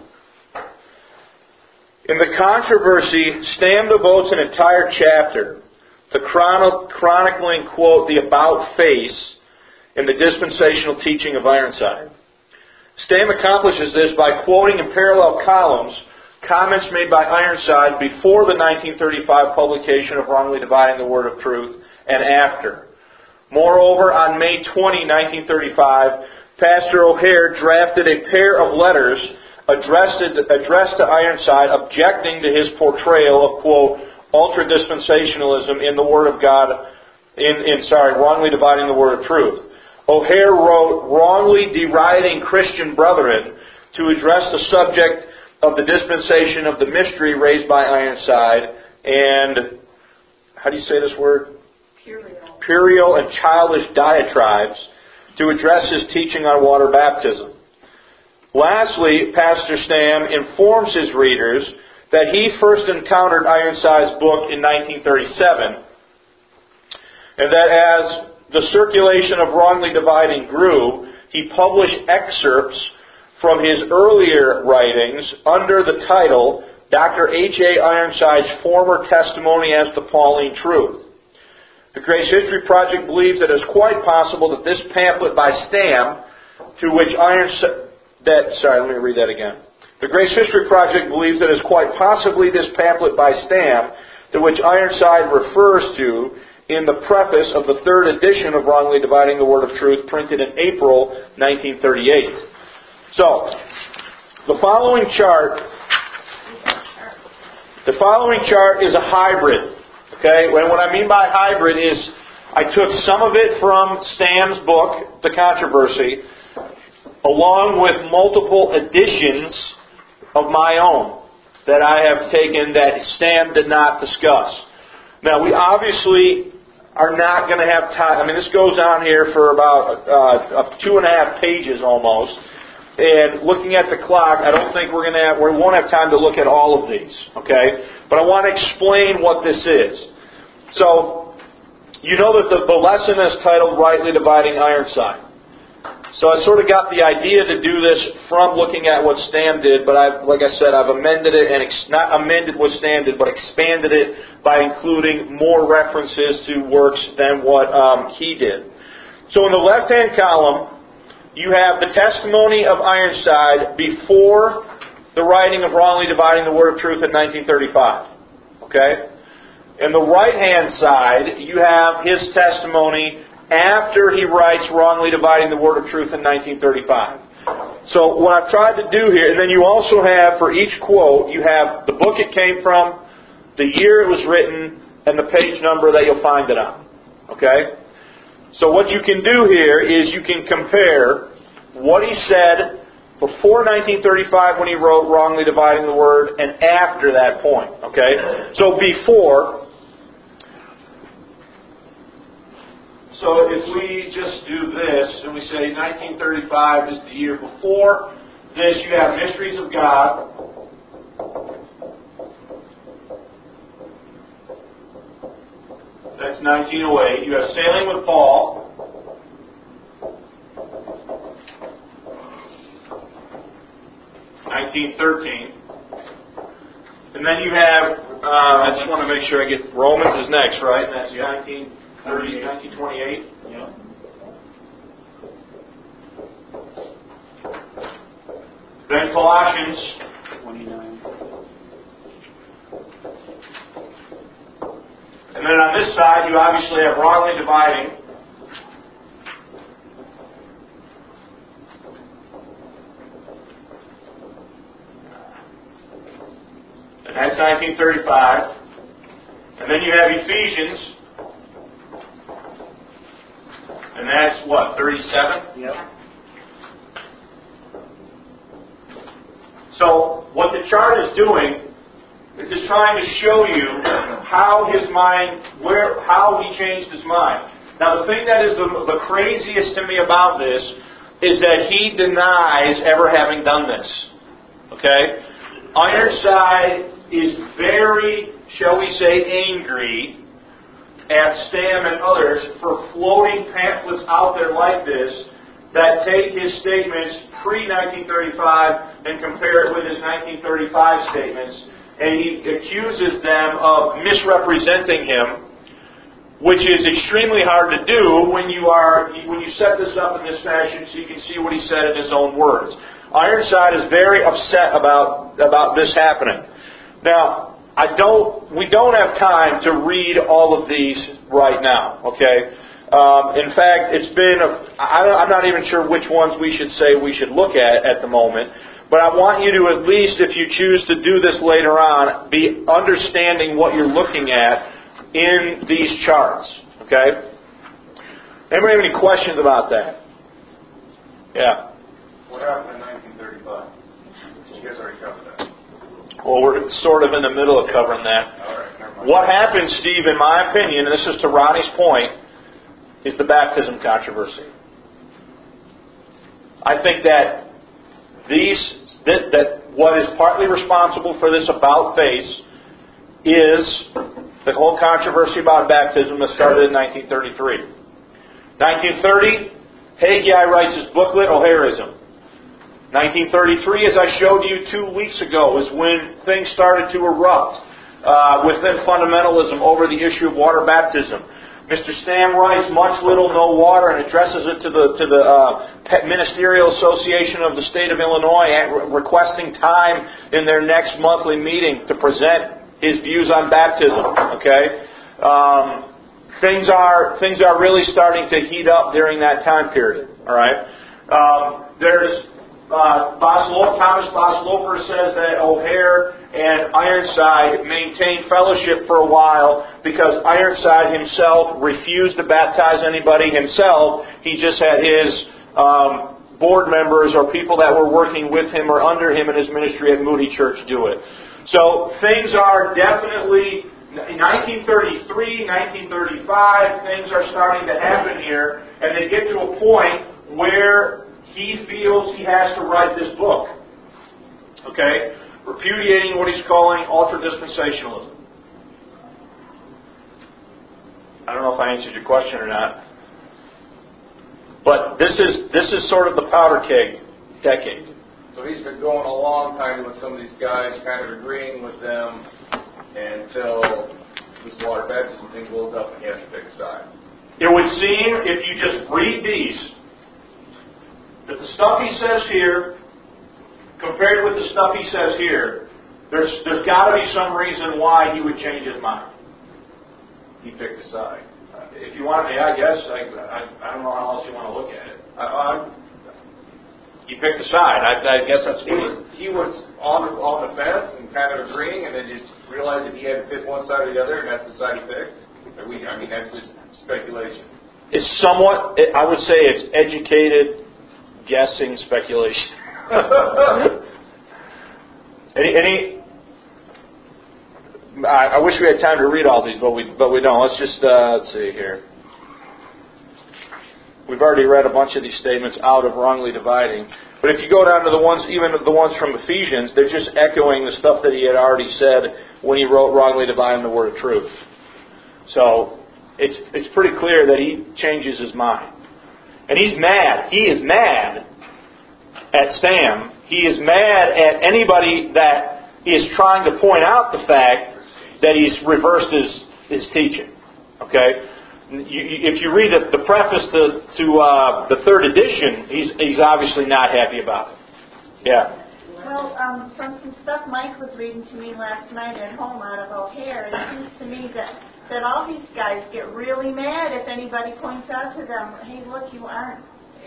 In the controversy, Stamm devotes an entire chapter to chronicling, quote, the about face in the dispensational teaching of Ironside. Stamm accomplishes this by quoting in parallel columns comments made by Ironside before the 1935 publication of Wrongly Dividing the Word of Truth and after. Moreover, on May 20, 1935, Pastor O'Hare drafted a pair of letters addressed to Ironside objecting to his portrayal of, quote, ultra-dispensationalism in the Word of God, wrongly dividing the Word of Truth. O'Hare wrote, wrongly deriding Christian brethren to address the subject of the dispensation of the mystery raised by Ironside and, how do you say this word? Puerile and childish diatribes to address his teaching on water baptism. Lastly, Pastor Stamm informs his readers that he first encountered Ironside's book in 1937, and that as the circulation of Wrongly Dividing grew, he published excerpts from his earlier writings under the title Dr. H.A. Ironside's Former Testimony as to Pauline Truth. The Grace History Project believes that it is quite possible that this pamphlet by Stamm, to which The Grace History Project believes that it is quite possibly this pamphlet by Stamm, to which Ironside refers to in the preface of the third edition of Wrongly Dividing the Word of Truth, printed in April 1938. So, the following chart is a hybrid. Okay, and what I mean by hybrid is I took some of it from Stamm's book, The Controversy, along with multiple editions of my own that I have taken that Stamm did not discuss. Now, we obviously are not going to have time. I mean, this goes on here for about 2.5 pages almost. And looking at the clock, I don't think we won't have time to look at all of these. Okay? But I want to explain what this is. So, you know that the lesson is titled Rightly Dividing Ironside. So I sort of got the idea to do this from looking at what Stan did, but like I said, I've amended it, and not amended what Stan did, but expanded it by including more references to works than what he did. So in the left-hand column, you have the testimony of Ironside before the writing of Wrongly Dividing the Word of Truth in 1935. Okay? In the right-hand side, you have his testimony after he writes Wrongly Dividing the Word of Truth in 1935. So what I've tried to do here, and then you also have, for each quote, you have the book it came from, the year it was written, and the page number that you'll find it on. Okay? So what you can do here is you can compare what he said before 1935 when he wrote Wrongly Dividing the Word, and after that point. Okay? So before... So if we just do this, and we say 1935 is the year before this, you have Mysteries of God. That's 1908. You have Sailing with Paul. And then you have, I just want to make sure I get, Romans is next, right? And that's 1928. Yeah. Then Colossians 29. And then on this side, you obviously have Wrongly Dividing. And that's 1935. And then you have Ephesians. And that's what, 37? Yep. So what the chart is doing is it's trying to show you how his mind, how he changed his mind. Now the thing that is the craziest to me about this is that he denies ever having done this. Okay? Ironside is very, shall we say, angry at Stam and others for floating pamphlets out there like this that take his statements pre-1935 and compare it with his 1935 statements. And he accuses them of misrepresenting him, which is extremely hard to do when you set this up in this fashion so you can see what he said in his own words. Ironside is very upset about this happening. Now, we don't have time to read all of these right now, okay? In fact, I'm not even sure which ones we should say we should look at the moment, but I want you to at least, if you choose to do this later on, be understanding what you're looking at in these charts, okay? Anybody have any questions about that? Yeah. What happened in 1935? You guys already covered that. Well, we're sort of in the middle of covering that. All right, never mind. What happened, Steve, in my opinion, and this is to Ronnie's point, is the baptism controversy. I think that what is partly responsible for this about face is the whole controversy about baptism that started in 1933. 1930, Haggai writes his booklet, O'Harism. 1933, as I showed you 2 weeks ago, is when things started to erupt within fundamentalism over the issue of water baptism. Mr. Stam writes Much Little No Water and addresses it to the Ministerial Association of the State of Illinois, requesting time in their next monthly meeting to present his views on baptism. Okay, things are really starting to heat up during that time period. All right, there's Thomas Bosloper says that O'Hare and Ironside maintained fellowship for a while because Ironside himself refused to baptize anybody himself. He just had his board members or people that were working with him or under him in his ministry at Moody Church do it. So things are definitely 1933, 1935, things are starting to happen here, and they get to a point where he feels he has to write this book. Okay? Repudiating what he's calling ultra-dispensationalism. I don't know if I answered your question or not. But this is sort of the powder keg decade. So he's been going a long time with some of these guys, kind of agreeing with them until this water baptism thing blows up and he has to pick a side. It would seem, if you just read these, that the stuff he says here, compared with the stuff he says here, there's got to be some reason why he would change his mind. He picked a side. If you want, I guess, I don't know how else you want to look at it. He picked a side. I guess that's what he was on the fence and kind of agreeing, and then just realized that he had to pick one side or the other, and that's the side he picked. That's just speculation. It's somewhat, I would say, it's educated guessing speculation. I wish we had time to read all these, but we don't. Let's just let's see here. We've already read a bunch of these statements out of wrongly dividing. But if you go down to the ones, even the ones from Ephesians, they're just echoing the stuff that he had already said when he wrote wrongly dividing the word of truth. So it's pretty clear that he changes his mind. And he's mad. He is mad at Sam. He is mad at anybody that is trying to point out the fact that he's reversed his teaching. Okay? If you read the preface to the third edition, he's obviously not happy about it. Yeah. Well, from some stuff Mike was reading to me last night at home out of O'Hare, it seems to me that all these guys get really mad if anybody points out to them, hey, look, you aren't.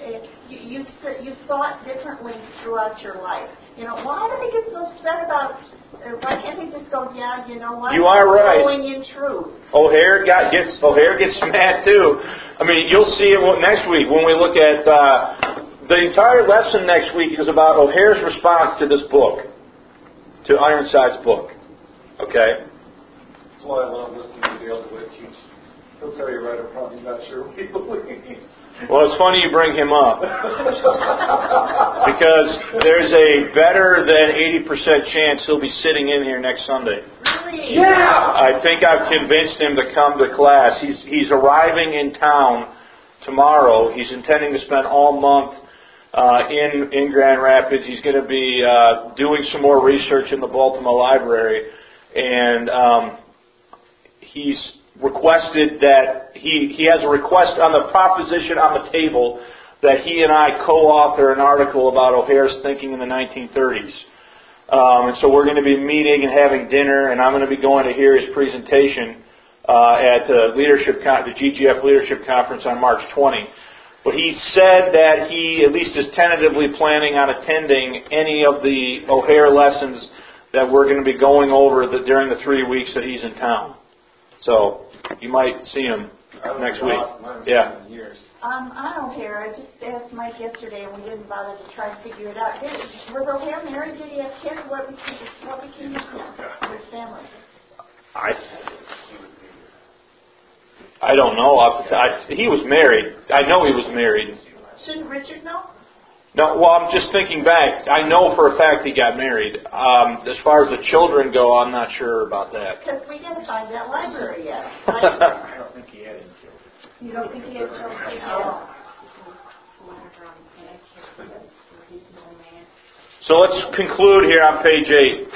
You've thought differently throughout your life. Why do they get so upset about? Why can't they just go, yeah, you know what? You are right. Going in truth. O'Hare gets mad too. I mean, you'll see it next week when we look at the entire lesson. Next week is about O'Hare's response to this book, to Ironside's book. Okay. That's why I love listening to Dale DeWitt teach. He'll tell you right or probably not sure what he believes. Well, it's funny you bring him up because there's a better than 80% chance he'll be sitting in here next Sunday. Really? Yeah! I think I've convinced him to come to class. He's arriving in town tomorrow. He's intending to spend all month in Grand Rapids. He's going to be doing some more research in the Baltimore Library, and he's requested that he has a request on the proposition on the table that he and I co-author an article about O'Hare's thinking in the 1930s. And so we're going to be meeting and having dinner, and I'm going to be going to hear his presentation at the GGF Leadership Conference on March 20. But he said that he at least is tentatively planning on attending any of the O'Hare lessons that we're going to be going over during the 3 weeks that he's in town. So you might see him next week. Yeah. On O'Hare, I just asked Mike yesterday, and we didn't bother to try and figure it out. Was O'Hare married? Did he have kids? What became of his family? I don't know. He was married. I know he was married. Shouldn't Richard know? No, well, I'm just thinking back. I know for a fact he got married. As far as the children go, I'm not sure about that. Because we got to find that library yet. Right? I don't think he had any children. You don't think he had children? No. So let's conclude here on page 8.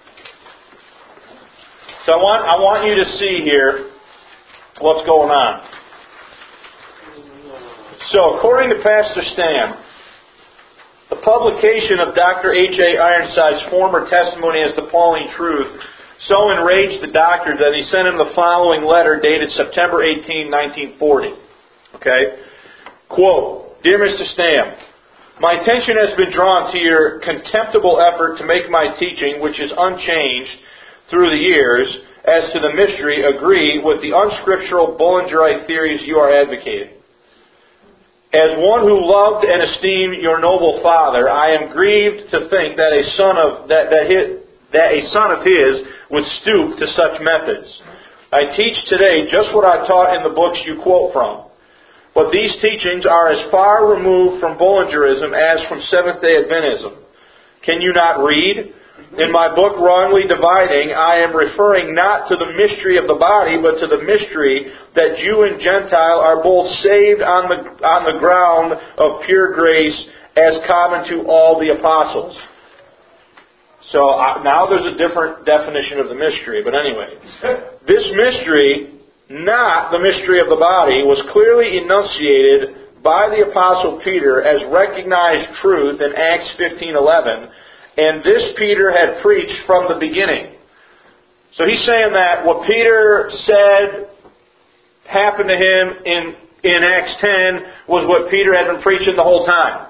So I want you to see here what's going on. So according to Pastor Stam, the publication of Dr. H.A. Ironside's former testimony as the Pauline Truth so enraged the doctor that he sent him the following letter dated September 18, 1940. Okay? Quote, Dear Mr. Stam, my attention has been drawn to your contemptible effort to make my teaching, which is unchanged through the years, as to the mystery, agree with the unscriptural Bullingerite theories you are advocating. As one who loved and esteemed your noble father, I am grieved to think that a son of his would stoop to such methods. I teach today just what I taught in the books you quote from. But these teachings are as far removed from Bullingerism as from Seventh-day Adventism. Can you not read? In my book, Wrongly Dividing, I am referring not to the mystery of the body, but to the mystery that Jew and Gentile are both saved on the ground of pure grace as common to all the apostles. So now there's a different definition of the mystery. But anyway, this mystery, not the mystery of the body, was clearly enunciated by the Apostle Peter as recognized truth in Acts 15:11. And this Peter had preached from the beginning. So he's saying that what Peter said happened to him in Acts 10 was what Peter had been preaching the whole time.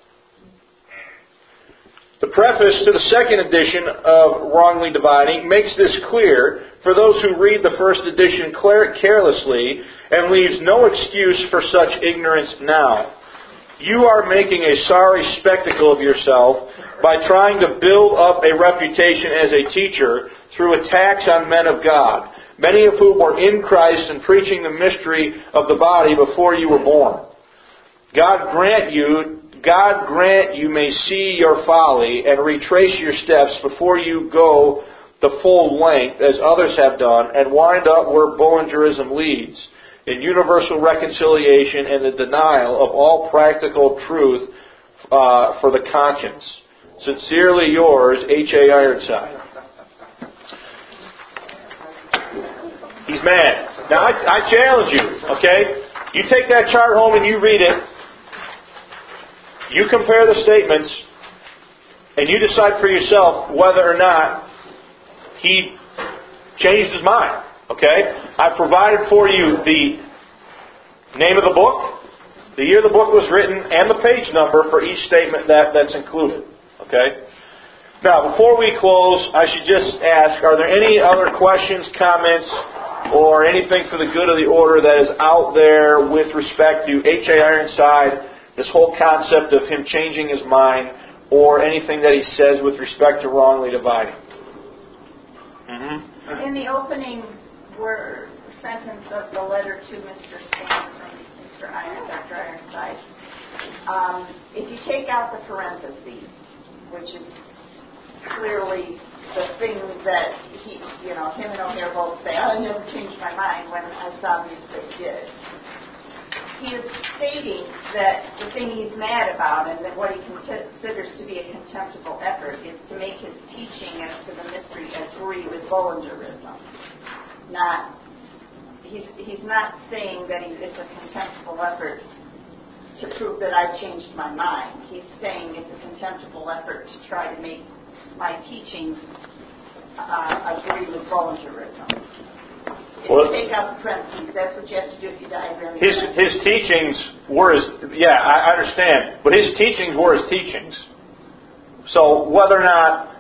The preface to the second edition of Wrongly Dividing makes this clear for those who read the first edition carelessly and leaves no excuse for such ignorance now. You are making a sorry spectacle of yourself by trying to build up a reputation as a teacher through attacks on men of God, many of whom were in Christ and preaching the mystery of the body before you were born. God grant you may see your folly and retrace your steps before you go the full length, as others have done, and wind up where Bullingerism leads, in universal reconciliation and the denial of all practical truth for the conscience. Sincerely yours, H.A. Ironside. He's mad. Now, I challenge you, okay? You take that chart home and you read it. You compare the statements, and you decide for yourself whether or not he changed his mind, okay? I provided for you the name of the book, the year the book was written, and the page number for each statement that's included. Okay? Now, before we close, I should just ask, are there any other questions, comments, or anything for the good of the order that is out there with respect to H.A. Ironside, this whole concept of him changing his mind, or anything that he says with respect to Wrongly Dividing? Mm-hmm. In the opening sentence of the letter to Mr. Stan from Dr. Ironside, if you take out the parentheses, which is clearly the thing that him and O'Hare both say, I never changed my mind when I saw these they did. He is stating that the thing he's mad about and that what he considers to be a contemptible effort is to make his teaching as to the mystery agree with Bullingerism. He's not saying that it's a contemptible effort to prove that I've changed my mind. He's saying it's a contemptible effort to try to make my teachings agree with Bullingerism. If you take out the parentheses, that's what you have to do if you diagram the his teachings were I understand, but his teachings were his teachings. So whether or not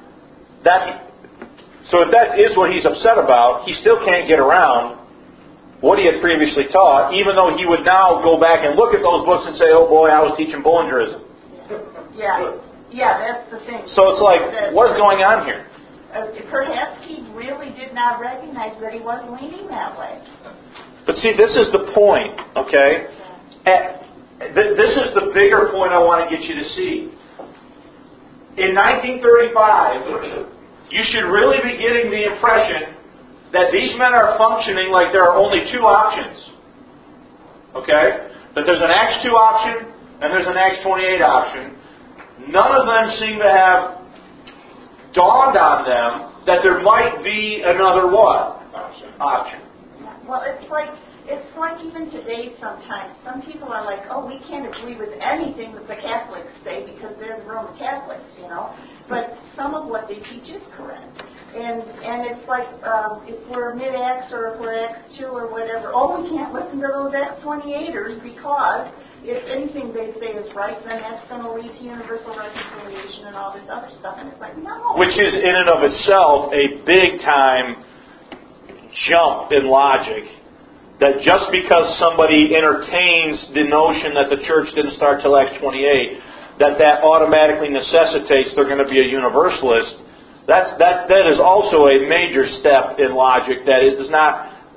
if that is what he's upset about, he still can't get around what he had previously taught, even though he would now go back and look at those books and say, oh boy, I was teaching Bullingerism. Yeah, that's the thing. So it's like, what is going on here? Perhaps he really did not recognize that he was leaning that way. But see, this is the point, okay? This is the bigger point I want to get you to see. In 1935, you should really be getting the impression that these men are functioning like there are only two options. Okay? That there's an Acts 2 option and there's an Acts 28 option. None of them seem to have dawned on them that there might be another what? Option. Well, it's like even today sometimes, some people are like, oh, we can't agree with anything that the Catholics say because they're the Roman Catholics, But some of what they teach is correct. And it's like, if we're mid-Acts or if we're Acts 2 or whatever, we can't listen to those Acts 28ers because if anything they say is right, then that's going to lead to universal reconciliation and all this other stuff. And it's like, no. Which is in and of itself a big-time jump in logic. That just because somebody entertains the notion that the church didn't start till Acts 28, that automatically necessitates they're going to be a universalist. That is also a major step in logic that it does not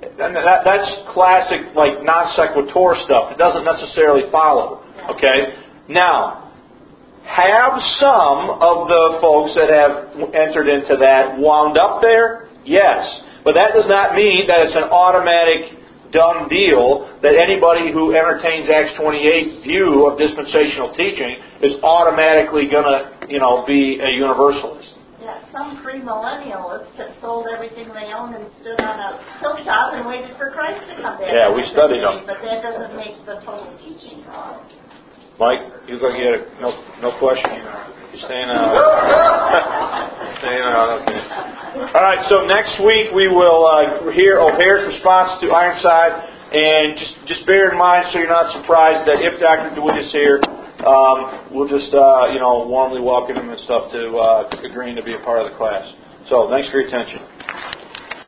and that's classic, like, non sequitur stuff. It doesn't necessarily follow. Okay? Now, have some of the folks that have entered into that wound up there? Yes. But that does not mean that it's an automatic done deal that anybody who entertains Acts 28 view of dispensational teaching is automatically going to, be a universalist. Yeah, some premillennialists have sold everything they owned and stood on a hilltop and waited for Christ to come back. Yeah, we studied them. But that doesn't make the total teaching. Mike, you're going to get no question. You're staying out. Staying out. Okay. All right. So next week we will hear O'Hare's response to Ironside, and just bear in mind so you're not surprised that if Dr. DeWitt is here, we'll just warmly welcome him and stuff to agreeing to be a part of the class. So thanks for your attention.